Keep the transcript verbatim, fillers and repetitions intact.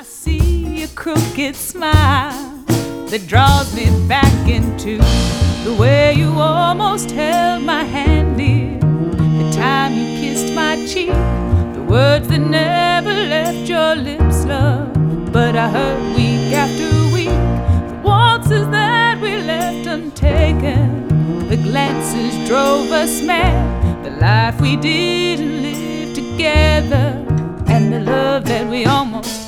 I see a crooked smile that draws me back into the way you almost held my hand, dear. The time you kissed my cheek, the words that never left your lips, love. But I heard week after week the waltzes that we left untaken. The glances drove us mad, the life we didn't live together, and the love that we almost